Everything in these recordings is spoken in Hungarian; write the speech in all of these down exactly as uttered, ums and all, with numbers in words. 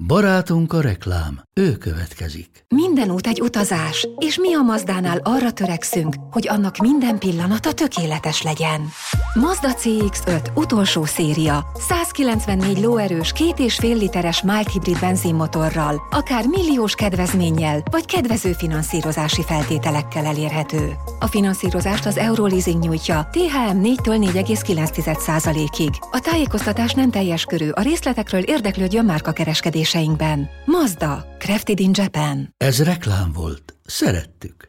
Barátunk a reklám, ő következik. Minden út egy utazás, és mi a Mazdánál arra törekszünk, hogy annak minden pillanata tökéletes legyen. Mazda cé iksz öt utolsó széria, százkilencvennégy lóerős, két és fél literes mild hibrid benzinmotorral, akár milliós kedvezménnyel, vagy kedvező finanszírozási feltételekkel elérhető. A finanszírozást az Euroleasing nyújtja, té há em négytől négy egész kilenc százalékig. A tájékoztatás nem teljes körű, a részletekről érdeklődjön márkakereskedéseinkben. Mazda, crafted in Japan. Ez reklám volt. Szerettük.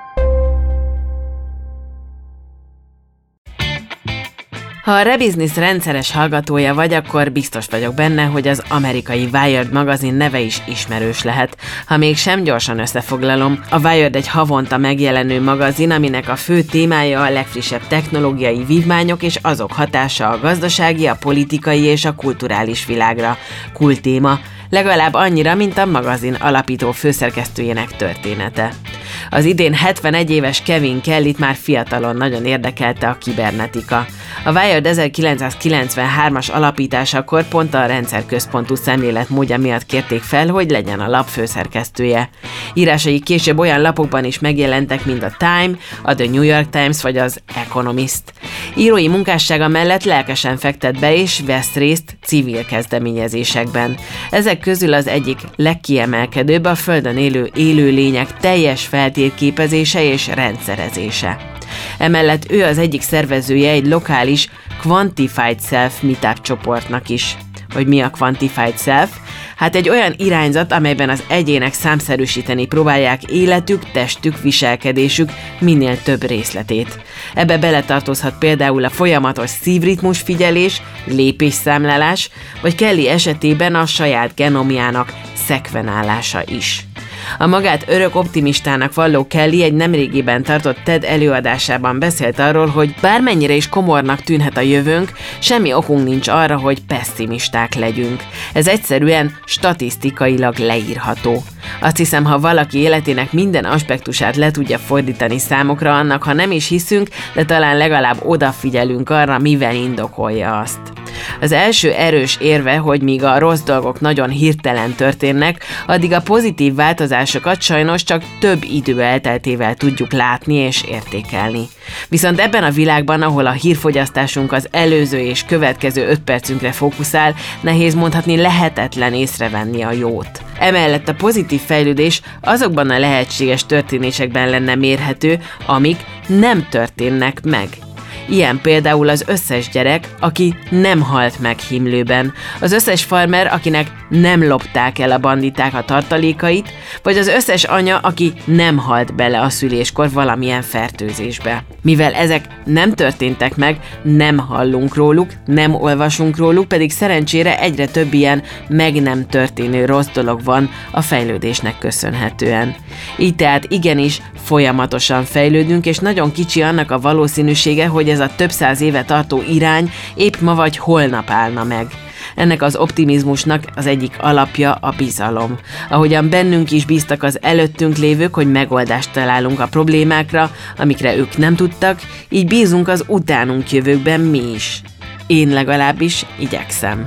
Ha a Rebusiness rendszeres hallgatója vagy, akkor biztos vagyok benne, hogy az amerikai Wired magazin neve is ismerős lehet. Ha mégsem, gyorsan összefoglalom. A Wired egy havonta megjelenő magazin, aminek a fő témája a legfrissebb technológiai vívmányok és azok hatása a gazdasági, a politikai és a kulturális világra. Kulttéma. Legalább annyira, mint a magazin alapító főszerkesztőjének története. Az idén hetvenegy éves Kevin Kellyt már fiatalon nagyon érdekelte a kibernetika. A Wired ezerkilencszázkilencvenhármas alapításakor pont a rendszerközpontú szemléletmódja miatt kérték fel, hogy legyen a lap főszerkesztője. Írásai később olyan lapokban is megjelentek, mint a Time, a The New York Times vagy az Economist. Írói munkássága mellett lelkesen fektet be és vesz részt civil kezdeményezésekben. Ezek közül az egyik legkiemelkedőbb a Földön élő élőlények teljes feltérképezése és rendszerezése. Emellett ő az egyik szervezője egy lokális Quantified Self meetup csoportnak is. Hogy mi a Quantified Self? Hát egy olyan irányzat, amelyben az egyének számszerűsíteni próbálják életük, testük, viselkedésük minél több részletét. Ebbe beletartozhat például a folyamatos szívritmus figyelés, lépésszámlálás, vagy Kelly esetében a saját genomjának szekvenálása is. A magát örök optimistának valló Kelly egy nemrégiben tartott TED előadásában beszélt arról, hogy bármennyire is komornak tűnhet a jövőnk, semmi okunk nincs arra, hogy pesszimisták legyünk. Ez egyszerűen statisztikailag leírható. Azt hiszem, ha valaki életének minden aspektusát le tudja fordítani számokra, annak ha nem is hiszünk, de talán legalább odafigyelünk arra, mivel indokolja azt. Az első erős érve, hogy míg a rossz dolgok nagyon hirtelen történnek, addig a pozitív változásokat sajnos csak több idő elteltével tudjuk látni és értékelni. Viszont ebben a világban, ahol a hírfogyasztásunk az előző és következő öt percünkre fókuszál, nehéz mondhatni lehetetlen észrevenni a jót. Emellett a pozitív fejlődés azokban a lehetséges történésekben lenne mérhető, amik nem történnek meg. Ilyen például az összes gyerek, aki nem halt meg himlőben, az összes farmer, akinek nem lopták el a banditák a tartalékait, vagy az összes anya, aki nem halt bele a szüléskor valamilyen fertőzésbe. Mivel ezek nem történtek meg, nem hallunk róluk, nem olvasunk róluk, pedig szerencsére egyre több ilyen meg nem történő rossz dolog van a fejlődésnek köszönhetően. Így tehát igenis folyamatosan fejlődünk, és nagyon kicsi annak a valószínűsége, hogy ez a több száz éve tartó irány épp ma vagy holnap állna meg. Ennek az optimizmusnak az egyik alapja a bizalom. Ahogyan bennünk is bíztak az előttünk lévők, hogy megoldást találunk a problémákra, amikre ők nem tudtak, így bízunk az utánunk jövőkben mi is. Én legalábbis igyekszem.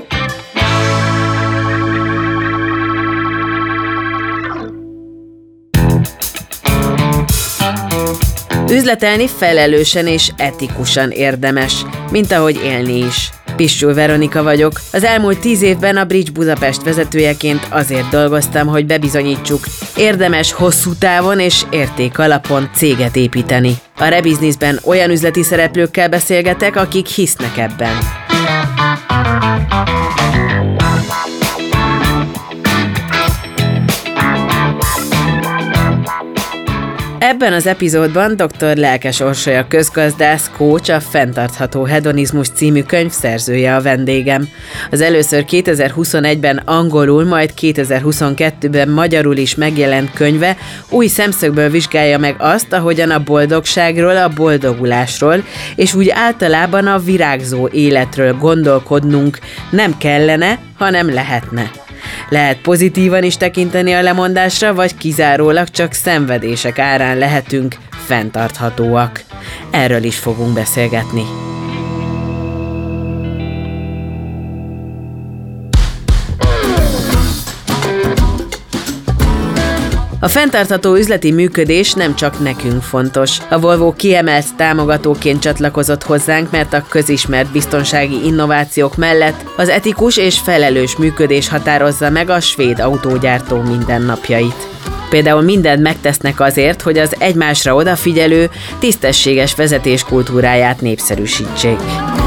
Üzletelni felelősen és etikusan érdemes, mint ahogy élni is. Pissul Veronika vagyok. Az elmúlt tíz évben a Bridge Budapest vezetőjeként azért dolgoztam, hogy bebizonyítsuk, érdemes hosszú távon és érték alapon céget építeni. A Rebusinessben olyan üzleti szereplőkkel beszélgetek, akik hisznek ebben. Ebben az epizódban dr. Lelkes Orsolya közgazdász, coach, a Fenntartható Hedonizmus című könyv szerzője a vendégem. Az először kétezer-huszonegyben angolul, majd kétezer-huszonkettőben magyarul is megjelent könyve új szemszögből vizsgálja meg azt, ahogyan a boldogságról, a boldogulásról, és úgy általában a virágzó életről gondolkodnunk nem kellene, hanem lehetne. Lehet pozitívan is tekinteni a lemondásra, vagy kizárólag csak szenvedések árán lehetünk fenntarthatóak. Erről is fogunk beszélgetni. A fenntartható üzleti működés nem csak nekünk fontos. A Volvo kiemelt támogatóként csatlakozott hozzánk, mert a közismert biztonsági innovációk mellett az etikus és felelős működés határozza meg a svéd autógyártó mindennapjait. Például mindent megtesznek azért, hogy az egymásra odafigyelő, tisztességes vezetés kultúráját népszerűsítsék.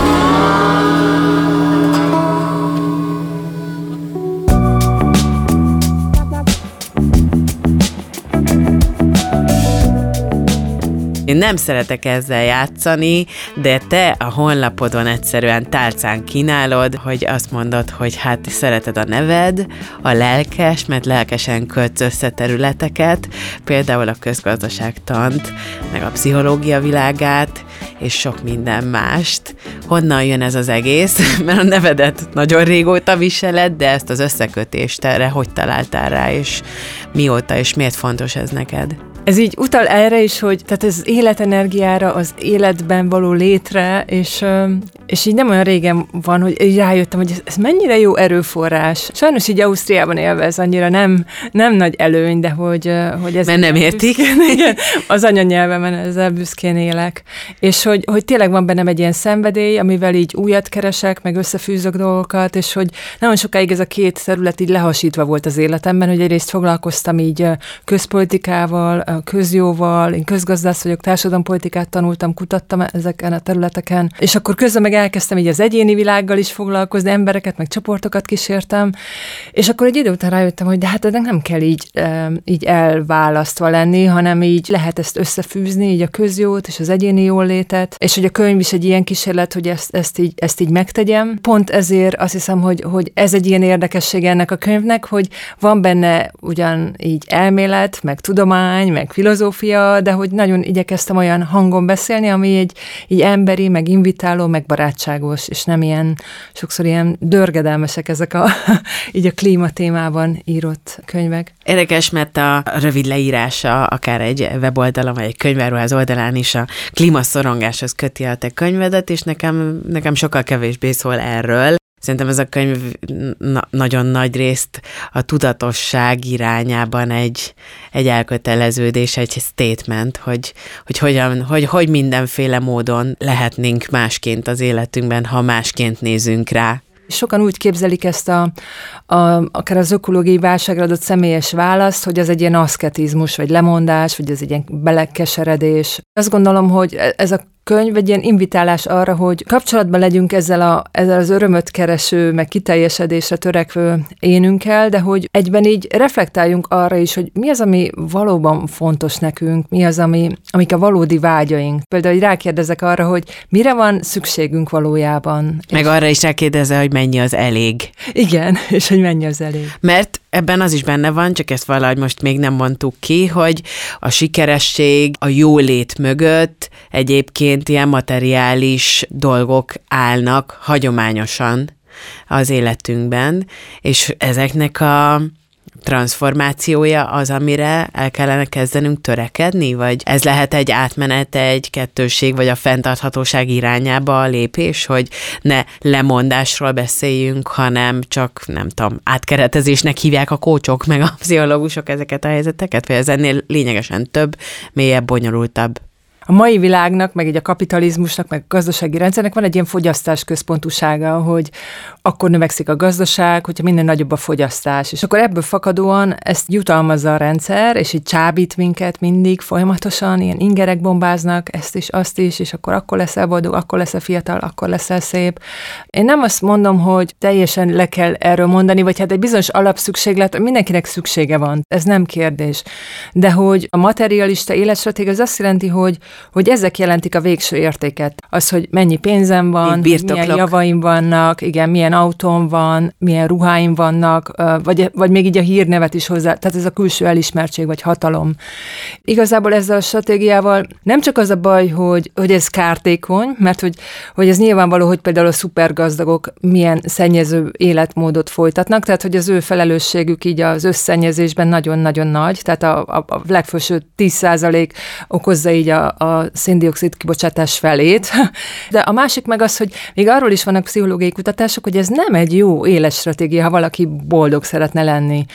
Én nem szeretek ezzel játszani, de te a honlapodon egyszerűen tálcán kínálod, hogy azt mondod, hogy hát szereted a neved, a lelkes, mert lelkesen kötsz össze területeket, például a közgazdaságtant, meg a pszichológia világát, és sok minden mást. Honnan jön ez az egész? Mert a nevedet nagyon régóta viseled, de ezt az összekötést erre hogy találtál rá, és mióta, és miért fontos ez neked? Ez így utal erre is, hogy tehát ez életenergiára, az életben való létre, és, és így nem olyan régen van, hogy így rájöttem, hogy ez, ez mennyire jó erőforrás. Sajnos így Ausztriában élve ez annyira nem, nem nagy előny, de hogy, hogy ez... Mert nem értik. Büszkén, igen, az anyanyelvemen ezzel büszkén élek. És hogy, hogy tényleg van bennem egy ilyen szenvedély, amivel így újat keresek, meg összefűzök dolgokat, és hogy nagyon sokáig ez a két terület így lehasítva volt az életemben, hogy egyrészt foglalkoztam így közpolitikával, közjóval, én közgazdász vagyok, társadalompolitikát tanultam, kutattam ezeken a területeken, és akkor közben meg elkezdtem így az egyéni világgal is foglalkozni, embereket, meg csoportokat kísértem, és akkor egy idő után rájöttem, hogy de hát ennek nem kell így, így elválasztva lenni, hanem így lehet ezt összefűzni, így a közjót és az egyéni jólétet, és hogy a könyv is egy ilyen kísérlet, hogy ezt, ezt, így, ezt így megtegyem. Pont ezért azt hiszem, hogy, hogy ez egy ilyen érdekessége ennek a könyvnek, hogy van benne ugyan így elmélet, meg tudomány, meg filozófia, de hogy nagyon igyekeztem olyan hangon beszélni, ami egy így emberi, meg invitáló, meg barátságos, és nem ilyen, sokszor ilyen dörgedelmesek ezek a így a klíma témában írott könyvek. Érdekes, mert a rövid leírása, akár egy weboldalon, vagy egy könyváruház oldalán is a klímaszorongáshoz köti a te könyvedet, és nekem, nekem sokkal kevésbé szól erről. Szerintem ez a könyv na- nagyon nagy részt a tudatosság irányában egy, egy elköteleződés, egy statement, hogy, hogy, hogyan, hogy hogy mindenféle módon lehetnénk másként az életünkben, ha másként nézünk rá. Sokan úgy képzelik ezt a, a, akár az ökológiai válságra adott személyes választ, hogy ez egy ilyen aszketizmus, vagy lemondás, vagy ez egy ilyen belekeseredés. Azt gondolom, hogy ez a könyv egy ilyen invitálás arra, hogy kapcsolatban legyünk ezzel, a, ezzel az örömöt kereső, meg kiteljesedésre törekvő énünkkel, de hogy egyben így reflektáljunk arra is, hogy mi az, ami valóban fontos nekünk, mi az, ami, amik a valódi vágyaink. Például, hogy rákérdezek arra, hogy mire van szükségünk valójában. Meg és arra is rákérdezze, hogy mennyi az elég. Igen, és hogy mennyi az elég. Mert ebben az is benne van, csak ezt valahogy most még nem mondtuk ki, hogy a sikeresség, a jólét mögött egyébként ilyen materiális dolgok állnak hagyományosan az életünkben, és ezeknek a transformációja az, amire el kellene kezdenünk törekedni, vagy ez lehet egy átmenet, egy kettősség, vagy a fenntarthatóság irányába a lépés, hogy ne lemondásról beszéljünk, hanem csak, nem tudom, átkeretezésnek hívják a kócsok, meg a pszichológusok ezeket a helyzeteket, vagy ez ennél lényegesen több, mélyebb, bonyolultabb. A mai világnak, meg így a kapitalizmusnak, meg a gazdasági rendszernek van egy ilyen fogyasztásközpontúsága, hogy akkor növekszik a gazdaság, hogyha minden nagyobb a fogyasztás. És akkor ebből fakadóan ezt jutalmazza a rendszer, és így csábít minket mindig folyamatosan, ilyen ingerek bombáznak, ezt is, azt is, és akkor akkor leszel boldog, akkor leszel fiatal, akkor leszel szép. Én nem azt mondom, hogy teljesen le kell erről mondani, vagy hát egy bizonyos alapszükséglet, mindenkinek szüksége van, ez nem kérdés. De hogy a materialista életstratégia az azt jelenti, hogy hogy ezek jelentik a végső értéket. Az, hogy mennyi pénzem van, milyen javaim vannak, igen, milyen autóm van, milyen ruháim vannak, vagy, vagy még így a hírnevet is hozzá, tehát ez a külső elismertség, vagy hatalom. Igazából ezzel a stratégiával nem csak az a baj, hogy, hogy ez kártékony, mert hogy, hogy ez nyilvánvaló, hogy például a szupergazdagok milyen szennyező életmódot folytatnak, tehát hogy az ő felelősségük így az összszennyezésben nagyon-nagyon nagy, tehát a, a, a legfelső tíz százalék okozza így a, a szén-dioxid kibocsátás felét. De a másik meg az, hogy még arról is vannak pszichológiai kutatások, hogy ez nem egy jó életstratégia, ha valaki boldog szeretne lenni.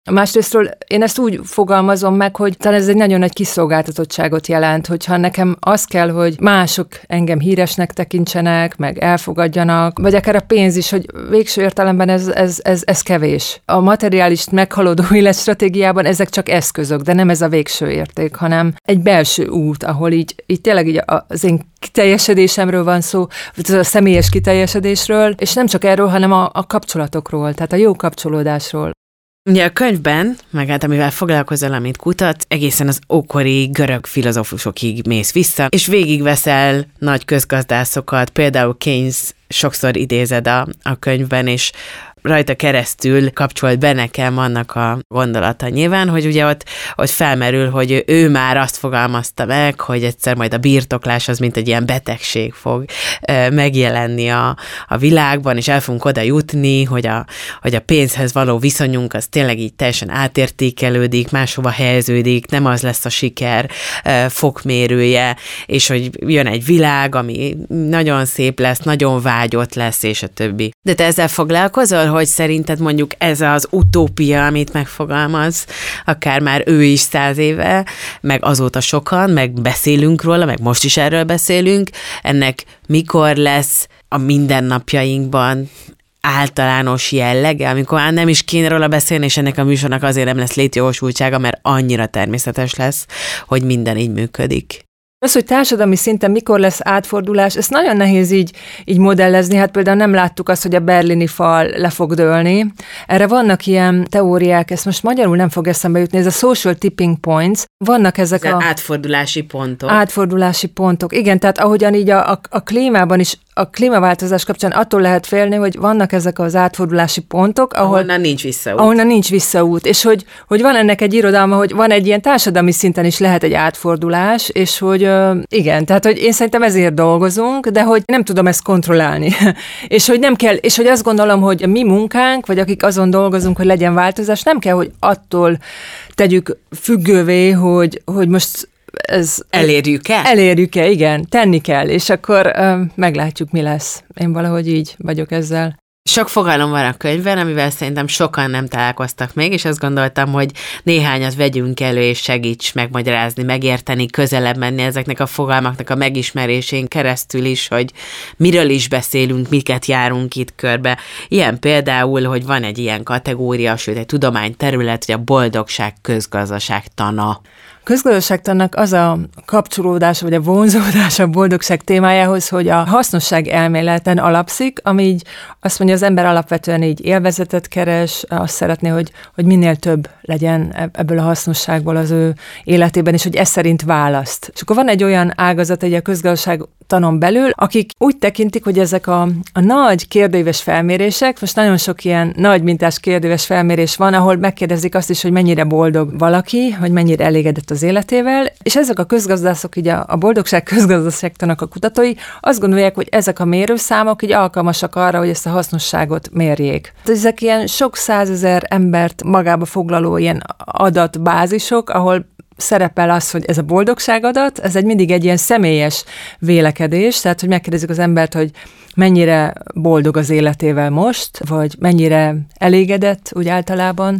Másrésztről én ezt úgy fogalmazom meg, hogy talán ez egy nagyon nagy kiszolgáltatottságot jelent, hogyha nekem az kell, hogy mások engem híresnek tekintsenek, meg elfogadjanak, vagy akár a pénz is, hogy végső értelemben ez, ez, ez, ez kevés. A materiális meghaladó életstratégiában ezek csak eszközök, de nem ez a végső érték, hanem egy belső út, ahol így, így tényleg így az én kiteljesedésemről van szó, vagy a személyes kiteljesedésről, és nem csak erről, hanem a, a kapcsolatokról, tehát a jó kapcsolódásról. Ugye a könyvben, meg hát amivel foglalkozol, amit kutatsz, egészen az ókori görög filozófusokig mész vissza, és végigveszel nagy közgazdászokat, például Keynes sokszor idézed a, a könyvben, és rajta keresztül kapcsolt be nekem annak a gondolata nyilván, hogy ugye ott, ott felmerül, hogy ő már azt fogalmazta meg, hogy egyszer majd a birtoklás az mint egy ilyen betegség fog e, megjelenni a, a világban, és el fogunk oda jutni, hogy a, hogy a pénzhez való viszonyunk az tényleg így teljesen átértékelődik, máshova helyeződik, nem az lesz a siker e, fokmérője, és hogy jön egy világ, ami nagyon szép lesz, nagyon vágyott lesz, és a többi. De te ezzel foglalkozol, hogy szerinted mondjuk ez az utópia, amit megfogalmaz, akár már ő is száz éve, meg azóta sokan, meg beszélünk róla, meg most is erről beszélünk, ennek mikor lesz a mindennapjainkban általános jellege, amikor már nem is kéne róla beszélni, és ennek a műsornak azért nem lesz létjogosultsága, mert annyira természetes lesz, hogy minden így működik. Az, hogy társadalmi szinten mikor lesz átfordulás, ezt nagyon nehéz így, így modellezni. Hát például nem láttuk azt, hogy a berlini fal le fog dőlni. Erre vannak ilyen teóriák, ezt most magyarul nem fog eszembe jutni, ez a social tipping points. Vannak ezek ez a... átfordulási pontok. Átfordulási pontok. Igen, tehát ahogyan így a, a, a klímában is, a klímaváltozás kapcsán attól lehet félni, hogy vannak ezek az átfordulási pontok, ahol... Ahonnan nincs visszaút. Ahonnan nincs visszaút. És hogy, hogy van ennek egy irodalma, hogy van egy ilyen társadalmi szinten is lehet egy átfordulás, és hogy igen, tehát hogy én szerintem ezért dolgozunk, de hogy nem tudom ezt kontrollálni. és hogy nem kell, és hogy azt gondolom, hogy a mi munkánk, vagy akik azon dolgozunk, hogy legyen változás, nem kell, hogy attól tegyük függővé, hogy, hogy most ez... Elérjük-e? Elérjük-e, igen, tenni kell, és akkor uh, meglátjuk, mi lesz. Én valahogy így vagyok ezzel. Sok fogalom van a könyvben, amivel szerintem sokan nem találkoztak még, és azt gondoltam, hogy néhányat vegyünk elő, és segíts megmagyarázni, megérteni, közelebb menni ezeknek a fogalmaknak a megismerésén keresztül is, hogy miről is beszélünk, miket járunk itt körbe. Ilyen például, hogy van egy ilyen kategória, sőt egy tudományterület, hogy a boldogság közgazdaságtana. Közgazdaságtannak az a kapcsolódása, vagy a vonzódása a boldogság témájához, hogy a hasznosság elméleten alapszik, ami így azt mondja, az ember alapvetően így élvezetet keres, azt szeretné, hogy, hogy minél több legyen ebből a hasznosságból az ő életében, és hogy ez szerint választ. És akkor van egy olyan ágazat egy a közgazdaságtanon belül, akik úgy tekintik, hogy ezek a, a nagy kérdőíves felmérések, most nagyon sok ilyen nagy mintás kérdőíves felmérés van, ahol megkérdezik azt is, hogy mennyire boldog valaki, hogy mennyire elégedett az életével, és ezek a közgazdászok, így a, a boldogság közgazdaságtanak a kutatói azt gondolják, hogy ezek a mérőszámok így alkalmasak arra, hogy ezt a hasznosságot mérjék. Ezek ilyen sok százezer embert magába foglaló ilyen adatbázisok, ahol szerepel az, hogy ez a boldogságadat, ez egy mindig egy ilyen személyes vélekedés, tehát hogy megkérdezik az embert, hogy mennyire boldog az életével most, vagy mennyire elégedett úgy általában,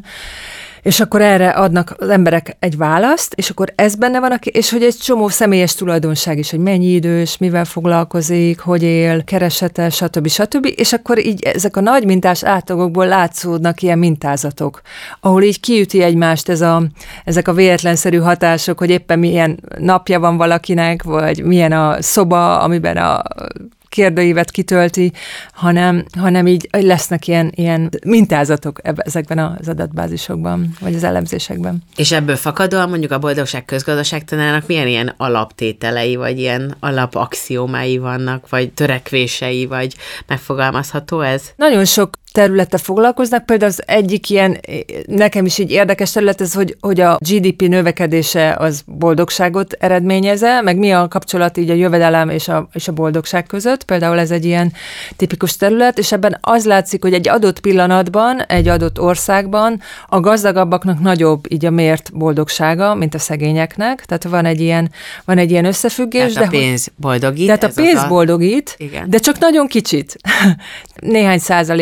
és akkor erre adnak az emberek egy választ, és akkor ez benne van, és hogy egy csomó személyes tulajdonság is, hogy mennyi idős, mivel foglalkozik, hogy él, keresete, stb. stb. És akkor így ezek a nagy mintás átlagokból látszódnak ilyen mintázatok, ahol így kiüti egymást ez a, ezek a véletlenszerű hatások, hogy éppen milyen napja van valakinek, vagy milyen a szoba, amiben a kérdőívet kitölti, hanem, hanem így lesznek ilyen, ilyen mintázatok ezekben az adatbázisokban, vagy az elemzésekben. És ebből fakadóan mondjuk a boldogság közgazdaságtanának milyen ilyen alaptételei, vagy ilyen alapaxiómái vannak, vagy törekvései, vagy megfogalmazható ez? Nagyon sok területtel foglalkoznak. Például az egyik ilyen, nekem is így érdekes terület, ez, hogy, hogy a gé dé pé növekedése az boldogságot eredményeze, meg mi a kapcsolat így a jövedelem és a, és a boldogság között. Például ez egy ilyen tipikus terület, és ebben az látszik, hogy egy adott pillanatban, egy adott országban a gazdagabbaknak nagyobb így a mért boldogsága, mint a szegényeknek. Tehát van egy ilyen, van egy ilyen összefüggés. Tehát a pénz boldogít. Tehát a pénz boldogít, a... de csak nagyon kicsit. Néhány százalék így a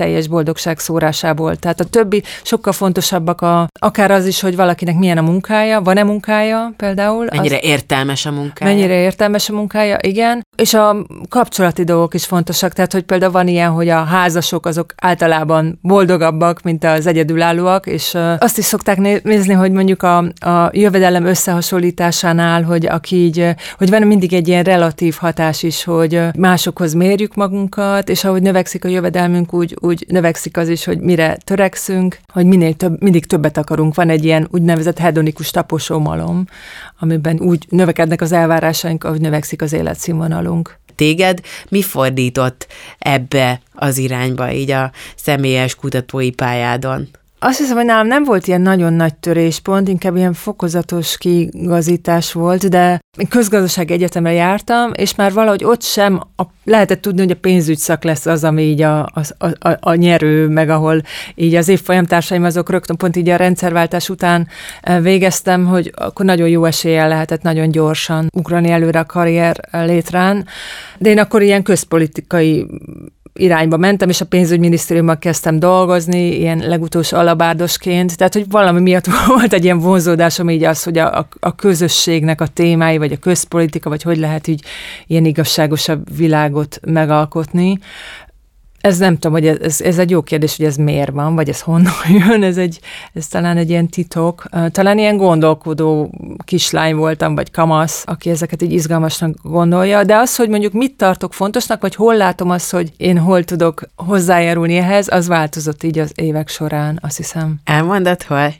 teljes boldogság szórásából. Tehát a többi sokkal fontosabbak, a, akár az is, hogy valakinek milyen a munkája, van-e munkája például. Mennyire az, értelmes a munkája. Mennyire értelmes a munkája, igen. És a kapcsolati dolgok is fontosak, tehát hogy például van ilyen, hogy a házasok azok általában boldogabbak, mint az egyedülállóak, és azt is szokták nézni, hogy mondjuk a, a jövedelem összehasonlításánál, hogy aki így, hogy van mindig egy ilyen relatív hatás is, hogy másokhoz mérjük magunkat, és ahogy növekszik a jövedelmünk, úgy, úgy növekszik az is, hogy mire törekszünk, hogy minél több, mindig többet akarunk. Van egy ilyen úgynevezett hedonikus taposómalom, amiben úgy növekednek az elvárásaink, ahogy növekszik az életszínvonalunk. Téged mi fordított ebbe az irányba, így a személyes kutatói pályádon? Azt hiszem, hogy nálam nem volt ilyen nagyon nagy töréspont, inkább ilyen fokozatos kiigazítás volt, de én közgazdasági egyetemre jártam, és már valahogy ott sem a, lehetett tudni, hogy a pénzügyszak lesz az, ami így a, a, a, a nyerő, meg ahol így az évfolyamtársaim azok rögtön pont így a rendszerváltás után végeztem, hogy akkor nagyon jó eséllyel lehetett nagyon gyorsan ugrani előre a karrier létrán, de én akkor ilyen közpolitikai irányba mentem, és a pénzügyminisztériumban kezdtem dolgozni, ilyen legutolsó alabárdosként, tehát, hogy valami miatt volt egy ilyen vonzódásom így az, hogy a, a közösségnek a témái, vagy a közpolitika, vagy hogy lehet így ilyen igazságosabb világot megalkotni. Ez nem tudom, hogy ez, ez egy jó kérdés, hogy ez miért van, vagy ez honnan jön, ez, egy, ez talán egy ilyen titok. Talán ilyen gondolkodó kislány voltam, vagy kamasz, aki ezeket így izgalmasnak gondolja, de az, hogy mondjuk mit tartok fontosnak, vagy hol látom azt, hogy én hol tudok hozzájárulni ehhez, az változott így az évek során, azt hiszem. Elmondod, hol?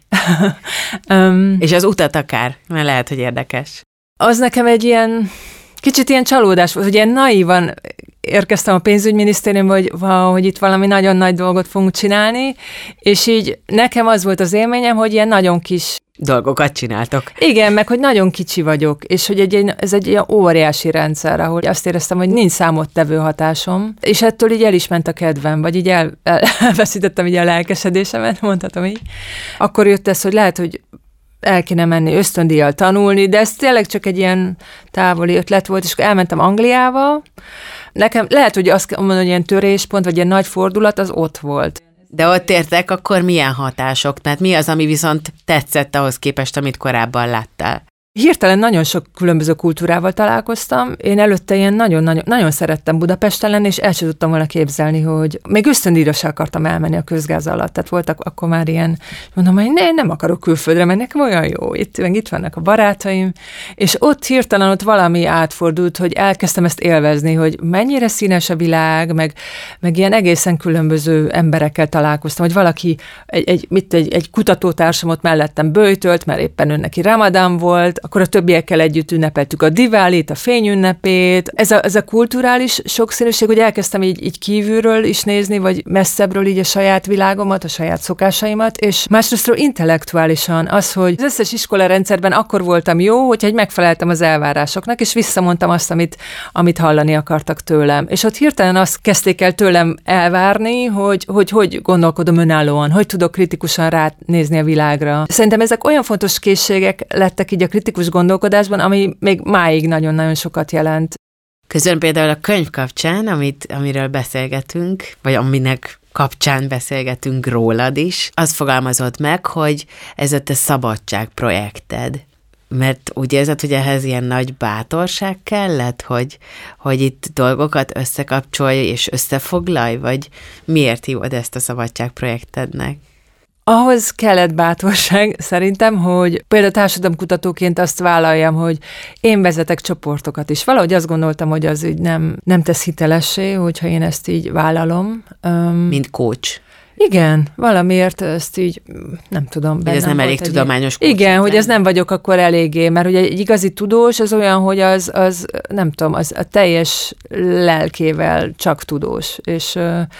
um, És az utat akár, mert lehet, hogy érdekes. Az nekem egy ilyen kicsit ilyen csalódás volt, hogy ilyen naívan érkeztem a pénzügyminisztériumba, hogy, hogy itt valami nagyon nagy dolgot fogunk csinálni, és így nekem az volt az élményem, hogy ilyen nagyon kis dolgokat csináltok. Igen, meg hogy nagyon kicsi vagyok, és hogy egy, ez egy ilyen óriási rendszer, ahol azt éreztem, hogy nincs számottevő hatásom, és ettől így el is ment a kedvem, vagy így el, el, elveszítettem így a lelkesedésemet, mondhatom így. Akkor jött ez, hogy lehet, hogy el kéne menni ösztöndíjjal tanulni, de ez tényleg csak egy ilyen távoli ötlet volt, és akkor elmentem Angliába. Nekem lehet, hogy azt mondom, hogy ilyen töréspont, vagy ilyen nagy fordulat, az ott volt. De ott értek, akkor milyen hatások? Tehát mi az, ami viszont tetszett ahhoz képest, amit korábban láttál? Hirtelen nagyon sok különböző kultúrával találkoztam. Én előtte ilyen nagyon-nagyon nagyon szerettem Budapesten lenni, és el sem tudtam volna képzelni, hogy még ösztöndíjra sem akartam elmenni a közgáz alatt. Tehát voltak akkor már ilyen, mondom, hogy ne, nem akarok külföldre menni, nekem olyan jó, itt, itt vannak a barátaim. És ott hirtelen ott valami átfordult, hogy elkezdtem ezt élvezni, hogy mennyire színes a világ, meg, meg ilyen egészen különböző emberekkel találkoztam, hogy valaki, egy, egy, mit, egy, egy kutatótársamot mellettem böjtölt, mert éppen ő neki Ramadán volt, akkor a többiekkel együtt ünnepeltük a Diválit, a fényünnepét. Ez a, ez a kulturális sokszínűség, hogy elkezdtem így, így kívülről is nézni, vagy messzebbről így a saját világomat, a saját szokásaimat, és másrésztről intellektuálisan az, hogy az összes iskolarendszerben akkor voltam jó, hogyha egy megfeleltem az elvárásoknak, és visszamondtam azt, amit, amit hallani akartak tőlem. És ott hirtelen azt kezdték el tőlem elvárni, hogy hogy, hogy gondolkodom önállóan, hogy tudok kritikusan ránézni a világra. Szerintem ezek olyan fontos készségek lettek így a kritikus gondolkodásban, ami még máig nagyon-nagyon sokat jelent. Közben például a könyv kapcsán, amit, amiről beszélgetünk, vagy aminek kapcsán beszélgetünk rólad is, az fogalmazott meg, hogy ez a te szabadság projekted. Mert úgy érzed, hogy ehhez ilyen nagy bátorság kellett, hogy, hogy itt dolgokat összekapcsolj és összefoglalj, vagy miért hívod ezt a szabadság projektednek? Ahhoz kellett bátorság szerintem, hogy például társadalomkutatóként azt vállaljam, hogy én vezetek csoportokat is. Valahogy azt gondoltam, hogy az így nem, nem tesz hitelessé, hogyha én ezt így vállalom. Mint coach. Igen, valamiért ezt így, nem tudom. Hogy ez nem elég tudományos coach. Igen, hogy ez nem vagyok akkor eléggé, mert ugye egy igazi tudós az olyan, hogy az, az nem tudom, az a teljes lelkével csak tudós, és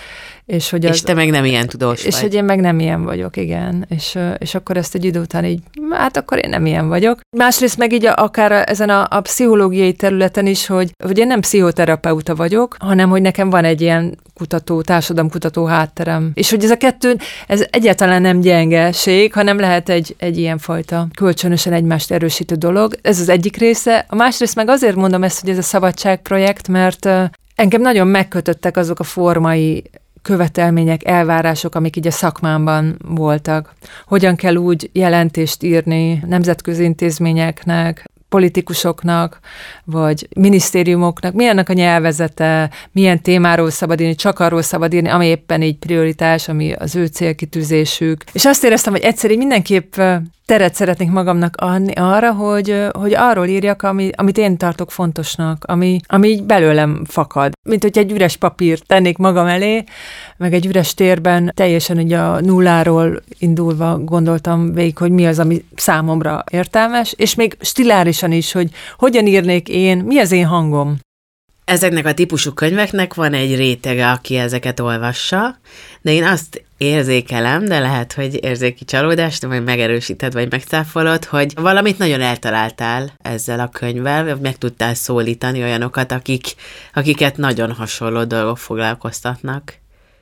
És, hogy az, és te meg nem ilyen tudós és vagy. hogy én meg nem ilyen vagyok, igen. És, és akkor ezt egy idő után így, hát akkor én nem ilyen vagyok. Másrészt meg így akár ezen a, a pszichológiai területen is, hogy, hogy én nem pszichoterapeuta vagyok, hanem hogy nekem van egy ilyen kutató, társadalomkutató hátterem. És hogy ez a kettő, ez egyáltalán nem gyengeség, hanem lehet egy, egy ilyen fajta kölcsönösen egymást erősítő dolog. Ez az egyik része. A másrészt meg azért mondom ezt, hogy ez a szabadságprojekt, mert engem nagyon megkötöttek azok a formai követelmények, elvárások, amik így a szakmámban voltak. Hogyan kell úgy jelentést írni nemzetközi intézményeknek, politikusoknak, vagy minisztériumoknak, milyennek a nyelvezete, milyen témáról szabad írni, csak arról szabad írni, ami éppen így prioritás, ami az ő célkitűzésük. És azt éreztem, hogy egyszerűen mindenképp teret szeretnék magamnak adni arra, hogy, hogy arról írjak, ami, amit én tartok fontosnak, ami, ami így belőlem fakad. Mint hogy egy üres papírt tennék magam elé, meg egy üres térben teljesen ugye a nulláról indulva gondoltam végig, hogy mi az, ami számomra értelmes, és még stilárisan is, hogy hogyan írnék én, mi az én hangom. Ezeknek a típusú könyveknek van egy rétege, aki ezeket olvassa, de én azt érzékelem, de lehet, hogy érzéki csalódást, vagy megerősíted, vagy megcáfolod, hogy valamit nagyon eltaláltál ezzel a könyvvel, vagy meg tudtál szólítani olyanokat, akik, akiket nagyon hasonló dolgok foglalkoztatnak.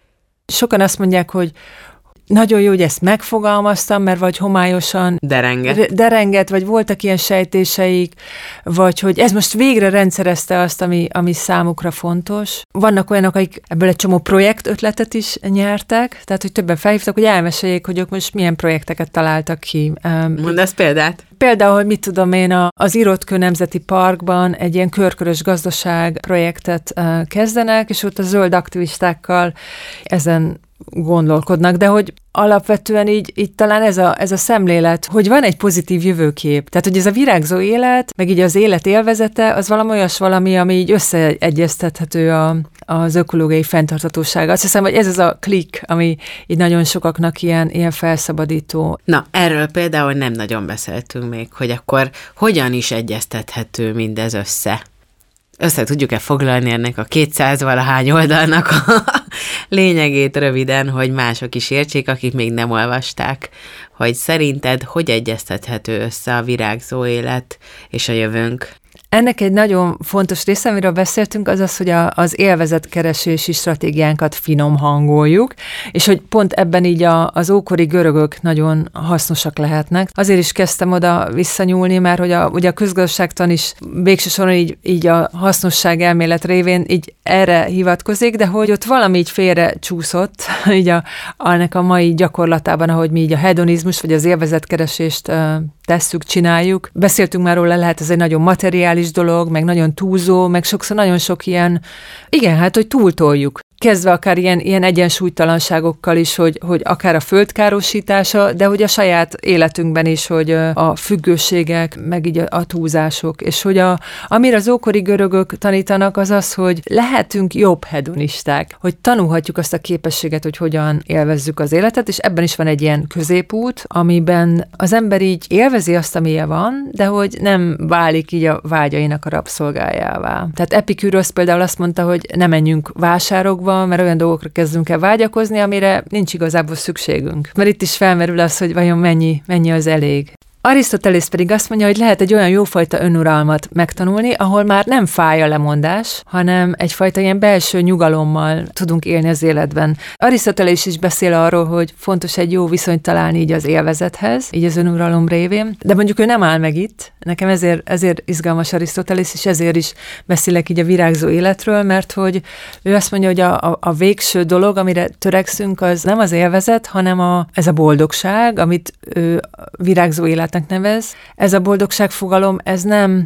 Sokan azt mondják, hogy nagyon jó, hogy ezt megfogalmaztam, mert vagy homályosan derengett. derengett, vagy voltak ilyen sejtéseik, vagy hogy ez most végre rendszerezte azt, ami, ami számukra fontos. Vannak olyanok, akik ebből egy csomó projekt ötletet is nyertek, tehát hogy többen felhívtak, hogy elmeséljék, hogy ők most milyen projekteket találtak ki. Mondasz példát? Például, hogy mit tudom én, az Irotkő Nemzeti Parkban egy ilyen körkörös gazdaság projektet kezdenek, és ott a zöld aktivistákkal ezen gondolkodnak, de hogy alapvetően így, így talán ez a, ez a szemlélet, hogy van egy pozitív jövőkép. Tehát, hogy ez a virágzó élet, meg így az élet élvezete, az valami olyas valami, ami így összeegyeztethető a, az ökológiai fenntarthatósággal. Azt hiszem, hogy ez az a klik, ami így nagyon sokaknak ilyen, ilyen felszabadító. Na, erről például nem nagyon beszéltünk még, hogy akkor hogyan is egyeztethető mindez össze. Össze tudjuk-e foglalni ennek a kétszáz-valahány oldalnak a lényegét röviden, hogy mások is értsék, akik még nem olvasták, hogy szerinted hogy egyeztethető össze a virágzó élet és a jövőnk? Ennek egy nagyon fontos része, amiről beszéltünk, az az, hogy a, az élvezetkeresési stratégiánkat finom hangoljuk, és hogy pont ebben így a, az ókori görögök nagyon hasznosak lehetnek. Azért is kezdtem oda visszanyúlni, mert hogy a, ugye a közgazdaságtan is végső soron így, így a hasznosság elmélet révén így erre hivatkozik, de hogy ott valami így félre csúszott, így a, annak a mai gyakorlatában, ahogy mi így a hedonizmus, vagy az élvezetkeresést uh, tesszük, csináljuk. Beszéltünk már róla, lehet ez egy nagyon materiális dolog, meg nagyon túlzó, meg sokszor nagyon sok ilyen, igen, hát, hogy túltoljuk. Kezdve akár ilyen, ilyen egyensúlytalanságokkal is, hogy, hogy akár a földkárosítása, de hogy a saját életünkben is, hogy a függőségek, meg így a, a túlzások, és hogy a, amire az ókori görögök tanítanak, az az, hogy lehetünk jobb hedonisták, hogy tanulhatjuk azt a képességet, hogy hogyan élvezzük az életet, és ebben is van egy ilyen középút, amiben az ember így élvezi azt, amilyen van, de hogy nem válik így a vágyainak a rabszolgájává. Tehát Epikürosz például azt mondta, hogy ne menjünk vásárokba, mert olyan dolgokra kezdünk el vágyakozni, amire nincs igazából szükségünk. Mert itt is felmerül az, hogy vajon mennyi, mennyi az elég. Arisztotelész pedig azt mondja, hogy lehet egy olyan jófajta önuralmat megtanulni, ahol már nem fáj a lemondás, hanem egyfajta ilyen belső nyugalommal tudunk élni az életben. Arisztotelész is beszél arról, hogy fontos egy jó viszonyt találni így az élvezethez, így az önuralom révén, de mondjuk ő nem áll meg itt. Nekem ezért, ezért izgalmas Arisztotelész, és ezért is beszélek így a virágzó életről, mert hogy ő azt mondja, hogy a, a, a végső dolog, amire törekszünk, az nem az élvezet, hanem a, ez a boldogság, amit ő virágzó élet nevez. Ez a boldogságfogalom, ez nem,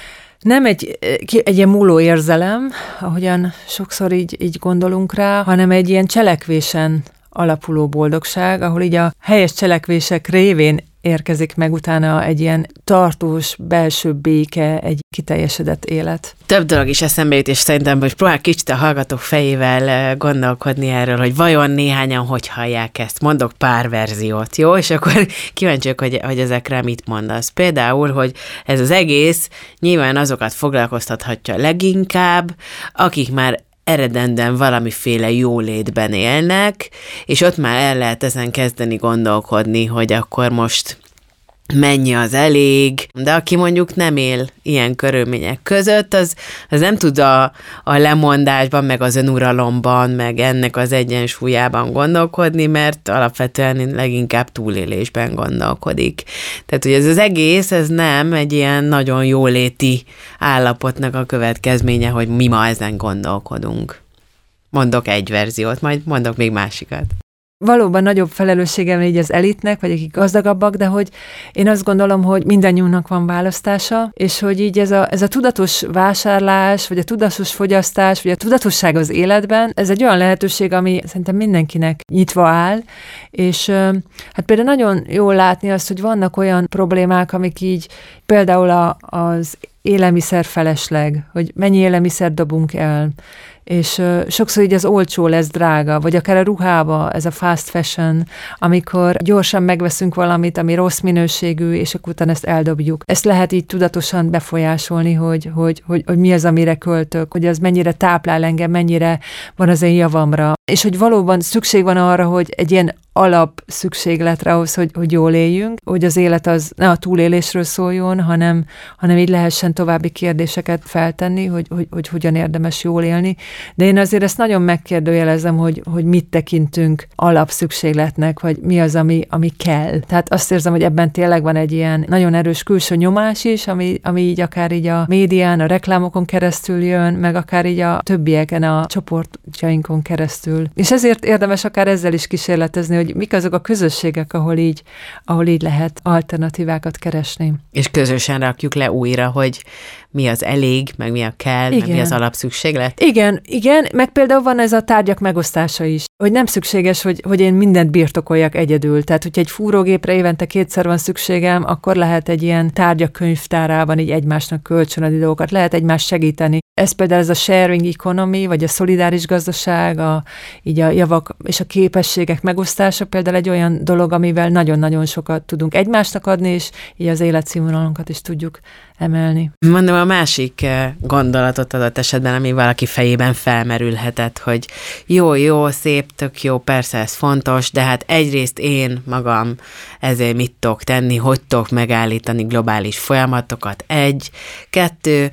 nem egy, egy ilyen múló érzelem, ahogyan sokszor így, így gondolunk rá, hanem egy ilyen cselekvésen alapuló boldogság, ahol így a helyes cselekvések révén érkezik meg utána egy ilyen tartós belső béke, egy kiteljesedett élet. Több dolog is eszembe jut, és szerintem, hogy próbál kicsit a hallgatók fejével gondolkodni erről, hogy vajon néhányan hogy hallják ezt. Mondok pár verziót, jó? És akkor kíváncsiak, hogy, hogy ezekre mit mondasz. Például, hogy ez az egész nyilván azokat foglalkoztathatja leginkább, akik már eredendően valamiféle jólétben élnek, és ott már el lehet ezen kezdeni gondolkodni, hogy akkor most mennyi az elég, de aki mondjuk nem él ilyen körülmények között, az, az nem tud a, a lemondásban, meg az önuralomban, meg ennek az egyensúlyában gondolkodni, mert alapvetően leginkább túlélésben gondolkodik. Tehát, hogy ez az egész, ez nem egy ilyen nagyon jóléti állapotnak a következménye, hogy mi ma ezen gondolkodunk. mondok egy verziót, majd mondok még másikat. Valóban nagyobb felelősségem így az elitnek, vagy akik gazdagabbak, de hogy én azt gondolom, hogy mindannyiunknak van választása, és hogy így ez a, ez a tudatos vásárlás, vagy a tudatos fogyasztás, vagy a tudatosság az életben, ez egy olyan lehetőség, ami szerintem mindenkinek nyitva áll, és hát például nagyon jól látni azt, hogy vannak olyan problémák, amik így például a, az élelmiszer felesleg, hogy mennyi élelmiszer dobunk el, és uh, sokszor így az olcsó lesz drága, vagy akár a ruhába, ez a fast fashion, amikor gyorsan megveszünk valamit, ami rossz minőségű, és akkor utána ezt eldobjuk. Ezt lehet így tudatosan befolyásolni, hogy, hogy, hogy, hogy mi az, amire költök, hogy az mennyire táplál engem, mennyire van az én javamra, és hogy valóban szükség van arra, hogy egy ilyen alap szükségletre ahhoz, hogy, hogy jól éljünk, hogy az élet az ne a túlélésről szóljon, hanem, hanem így lehessen további kérdéseket feltenni, hogy, hogy, hogy hogyan érdemes jól élni. De én azért ezt nagyon megkérdőjelezem, hogy, hogy mit tekintünk alapszükségletnek, vagy mi az, ami, ami kell. Tehát azt érzem, hogy ebben tényleg van egy ilyen nagyon erős külső nyomás is, ami, ami így akár így a médián, a reklámokon keresztül jön, meg akár így a többieken, a csoportjainkon keresztül. És ezért érdemes akár ezzel is kísérletezni, hogy mik azok a közösségek, ahol így, ahol így lehet alternatívákat keresni. És közösen rakjuk le újra, hogy mi az elég, meg mi a kell, igen. Meg mi az alapszükséglet. Igen, igen, meg például van ez a tárgyak megosztása is, hogy nem szükséges, hogy, hogy én mindent birtokoljak egyedül. Tehát, hogyha egy fúrógépre évente kétszer van szükségem, akkor lehet egy ilyen tárgyak könyvtárában így egymásnak kölcsönadni dolgokat, lehet egymást segíteni. Ez például ez a sharing economy, vagy a szolidáris gazdaság, a, így a javak és a képességek megosztása például egy olyan dolog, amivel nagyon-nagyon sokat tudunk egymásnak adni, és így az életszínvonalunkat is tudjuk emelni. Mondom, a másik gondolatot adott esetben, ami valaki fejében felmerülhetett, hogy jó, jó, szép, tök jó, persze ez fontos, de hát egyrészt én magam ezért mit tudok tenni, hogy tudok megállítani globális folyamatokat, egy, kettő,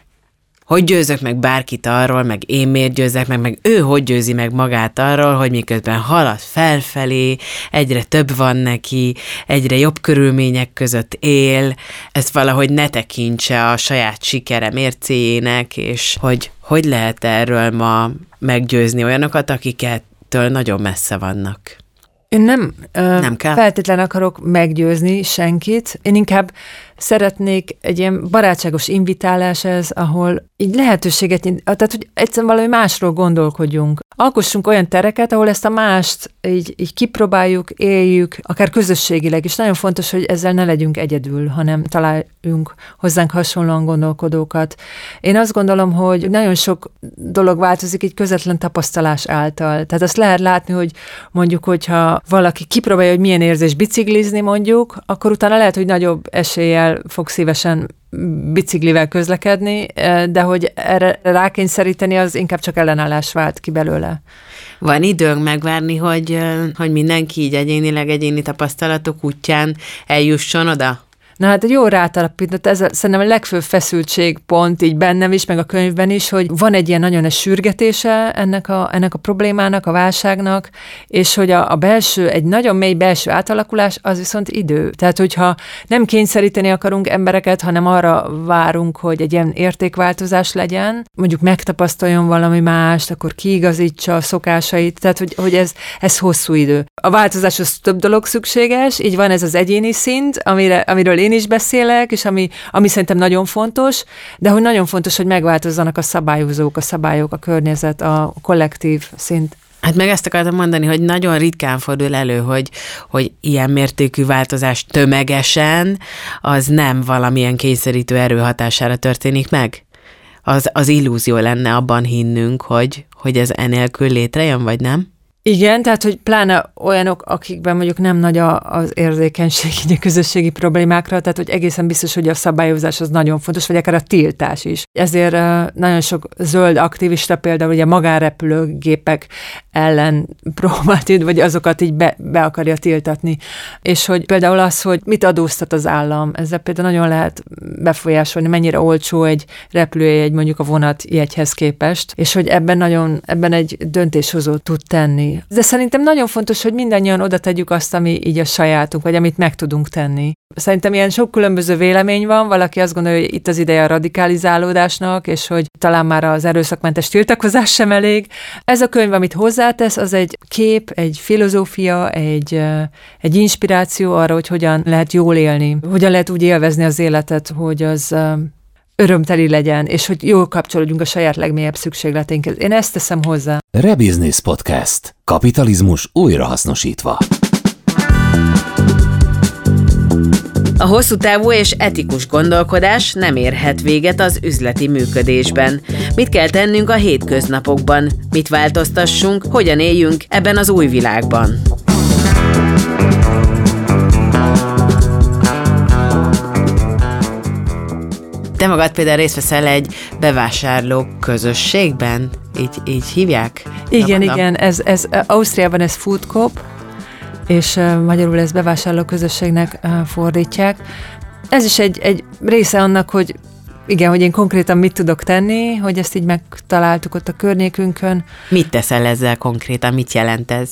hogy győzök meg bárkit arról, meg én miért győzek meg, meg ő hogy győzi meg magát arról, hogy miközben halad felfelé, egyre több van neki, egyre jobb körülmények között él, ezt valahogy ne tekintse a saját sikere mércéjének, és hogy hogy lehet erről ma meggyőzni olyanokat, akikettől nagyon messze vannak. Én nem, nem kell. feltétlen akarok meggyőzni senkit, én inkább szeretnék egy ilyen barátságos invitálás ez, ahol így lehetőséget, tehát hogy egyszerűen valami másról gondolkodjunk. Alkossunk olyan tereket, ahol ezt a mást így, így kipróbáljuk, éljük, akár közösségileg, és nagyon fontos, hogy ezzel ne legyünk egyedül, hanem találjunk hozzánk hasonlóan gondolkodókat. Én azt gondolom, hogy nagyon sok dolog változik így közvetlen tapasztalás által. Tehát azt lehet látni, hogy mondjuk, hogyha valaki kipróbálja, hogy milyen érzés biciklizni mondjuk, akkor utána lehet, hogy nagyobb eséllyel fog szívesen biciklivel közlekedni, de hogy erre rákényszeríteni, az inkább csak ellenállás vált ki belőle. Van időnk megvárni, hogy, hogy mindenki így egyénileg egyéni tapasztalatok útján eljusson oda? Na hát egy jó rátalapított, ez a, szerintem a legfőbb feszültségpont így bennem is, meg a könyvben is, hogy van egy ilyen nagyon nagy sürgetése ennek a, ennek a problémának, a válságnak, és hogy a, a belső, egy nagyon mély belső átalakulás, az viszont idő. Tehát, hogyha nem kényszeríteni akarunk embereket, hanem arra várunk, hogy egy ilyen értékváltozás legyen, mondjuk megtapasztaljon valami mást, akkor kiigazítsa a szokásait, tehát, hogy, hogy ez, ez hosszú idő. A változáshoz több dolog szükséges, így van ez az egyéni szint, amire, amiről én is beszélek, és ami, ami szerintem nagyon fontos, de hogy nagyon fontos, hogy megváltozzanak a szabályozók, a szabályok, a környezet, a kollektív szint. Hát meg ezt akartam mondani, hogy nagyon ritkán fordul elő, hogy, hogy ilyen mértékű változás tömegesen, az nem valamilyen kényszerítő erő hatására történik meg. Az, az illúzió lenne abban hinnünk, hogy, hogy ez enélkül létrejön, vagy nem? Igen, tehát, hogy pláne olyanok, akikben mondjuk nem nagy a, az érzékenység így a közösségi problémákra, tehát, hogy egészen biztos, hogy a szabályozás az nagyon fontos, vagy akár a tiltás is. Ezért uh, nagyon sok zöld aktivista például ugye magánrepülőgépek ellen próbált, vagy azokat így be, be akarja tiltatni. És hogy például az, hogy mit adóztat az állam, ezzel például nagyon lehet befolyásolni, mennyire olcsó egy repülőjegy mondjuk a vonatjegyhez képest, és hogy ebben nagyon, ebben egy döntéshozó tud tenni. tenni. De szerintem nagyon fontos, hogy mindannyian oda tegyük azt, ami így a sajátunk, vagy amit meg tudunk tenni. Szerintem ilyen sok különböző vélemény van, valaki azt gondolja, hogy itt az ideje a radikalizálódásnak, és hogy talán már az erőszakmentes tiltakozás sem elég. Ez a könyv, amit hozzátesz, az egy kép, egy filozófia, egy, egy inspiráció arra, hogy hogyan lehet jól élni, hogyan lehet úgy élvezni az életet, hogy az örömteli legyen, és hogy jól kapcsolódjunk a saját legmélyebb szükségleteinkhez. Én ezt teszem hozzá. Rebusiness Podcast. Kapitalizmus újrahasznosítva. A hosszú távú és etikus gondolkodás nem érhet véget az üzleti működésben. Mit kell tennünk a hétköznapokban? Mit változtassunk? Hogyan éljünk ebben az új világban? Te magad például részt veszel egy bevásárló közösségben? Így, így hívják? Igen, igen. Ez, ez, Ausztriában ez Food Coop, és uh, magyarul ez bevásárló közösségnek uh, fordítják. Ez is egy, egy része annak, hogy igen, hogy én konkrétan mit tudok tenni, hogy ezt így megtaláltuk ott a környékünkön. Mit teszel ezzel konkrétan? Mit jelent ez?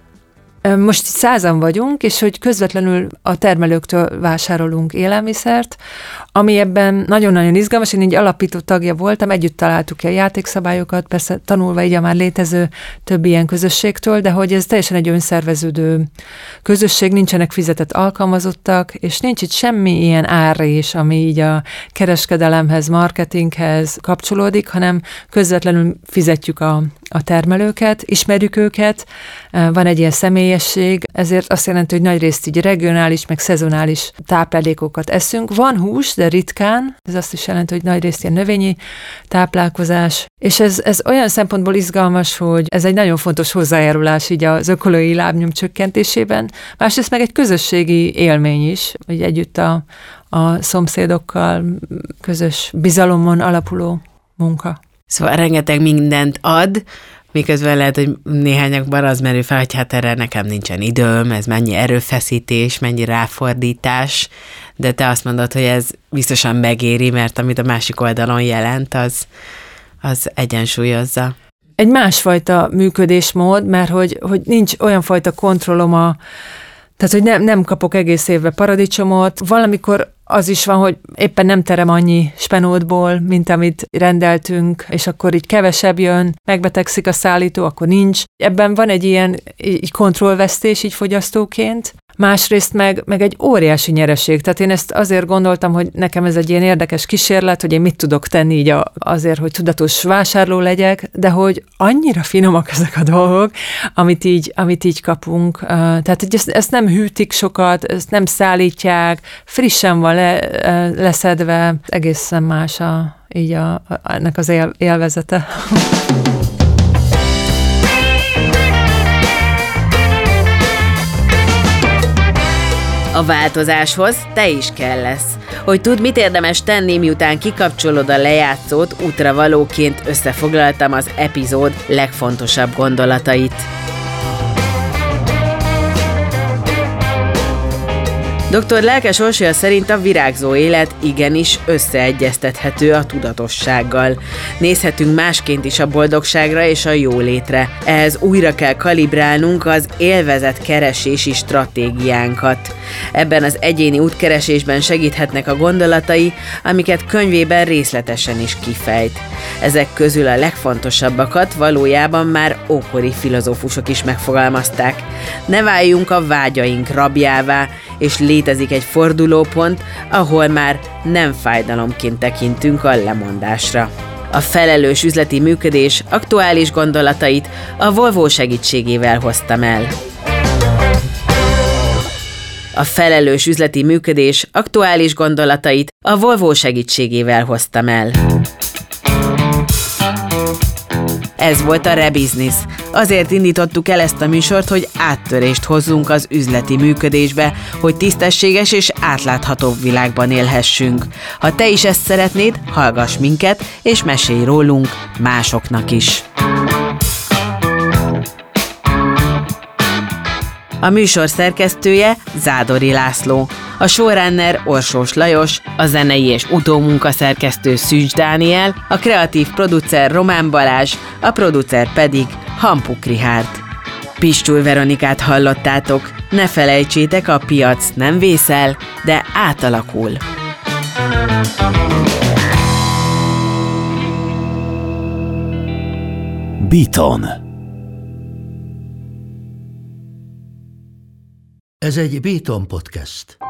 Most százan vagyunk, és hogy közvetlenül a termelőktől vásárolunk élelmiszert, ami ebben nagyon-nagyon izgalmas. Én így alapító tagja voltam, együtt találtuk ki a játékszabályokat, persze tanulva így a már létező több ilyen közösségtől, de hogy ez teljesen egy önszerveződő közösség, nincsenek fizetett alkalmazottak, és nincs itt semmi ilyen árrés, ami így a kereskedelemhez, marketinghez kapcsolódik, hanem közvetlenül fizetjük a, a termelőket, ismerjük őket, van egy ilyen személyesség, ezért azt jelenti, hogy nagyrészt így regionális, meg szezonális táplálékokat eszünk. Van hús, de ritkán, ez azt is jelenti, hogy nagyrészt ilyen növényi táplálkozás, és ez, ez olyan szempontból izgalmas, hogy ez egy nagyon fontos hozzájárulás így az ökológiai lábnyom csökkentésében, másrészt meg egy közösségi élmény is, hogy együtt a, a szomszédokkal közös bizalomon alapuló munka. Szóval rengeteg mindent ad, miközben lehet, hogy néhányakban az merül fel, hogy hát erre nekem nincsen időm, ez mennyi erőfeszítés, mennyi ráfordítás, de te azt mondod, hogy ez biztosan megéri, mert amit a másik oldalon jelent, az, az egyensúlyozza. Egy másfajta működésmód, mert hogy, hogy nincs olyan fajta kontrollom a Tehát, hogy nem, nem kapok egész évben paradicsomot. Valamikor az is van, hogy éppen nem terem annyi spenótból, mint amit rendeltünk, és akkor így kevesebb jön, megbetegszik a szállító, akkor nincs. Ebben van egy ilyen így kontrollvesztés így fogyasztóként. Másrészt meg, meg egy óriási nyereség. Tehát én ezt azért gondoltam, hogy nekem ez egy ilyen érdekes kísérlet, hogy én mit tudok tenni így a, azért, hogy tudatos vásárló legyek, de hogy annyira finomak ezek a dolgok, amit így, amit így kapunk. Tehát hogy ezt, ezt nem hűtik sokat, ezt nem szállítják, frissen van le, leszedve, egészen más a, így a, a, ennek az él, élvezete. A változáshoz te is kell lesz. Hogy tudd, mit érdemes tenni, miután kikapcsolod a lejátszót, útravalóként összefoglaltam az epizód legfontosabb gondolatait. doktor Lelkes Orsolya szerint a virágzó élet igenis összeegyeztethető a tudatossággal. Nézhetünk másként is a boldogságra és a jólétre. Ehhez újra kell kalibrálnunk az élvezet keresési stratégiánkat. Ebben az egyéni útkeresésben segíthetnek a gondolatai, amiket könyvében részletesen is kifejt. Ezek közül a legfontosabbakat valójában már ókori filozófusok is megfogalmazták. Ne váljunk a vágyaink rabjává, és létezik egy fordulópont, ahol már nem fájdalomként tekintünk a lemondásra. A felelős üzleti működés aktuális gondolatait a Volvo segítségével hoztam el. A felelős üzleti működés aktuális gondolatait a Volvo segítségével hoztam el. Ez volt a Rebusiness. Azért indítottuk el ezt a műsort, hogy áttörést hozzunk az üzleti működésbe, hogy tisztességes és átláthatóbb világban élhessünk. Ha te is ezt szeretnéd, hallgass minket, és mesélj rólunk másoknak is. A műsor szerkesztője Zádori László, a showrunner Orsós Lajos, a zenei és utómunkaszerkesztő Szűcs Dániel, a kreatív producer Román Balázs, a producer pedig Hampuk Richárd. Pistúl Veronikát hallottátok. Ne felejtsétek, a piac nem vészel, de átalakul. Beaton. Ez egy Beaton podcast.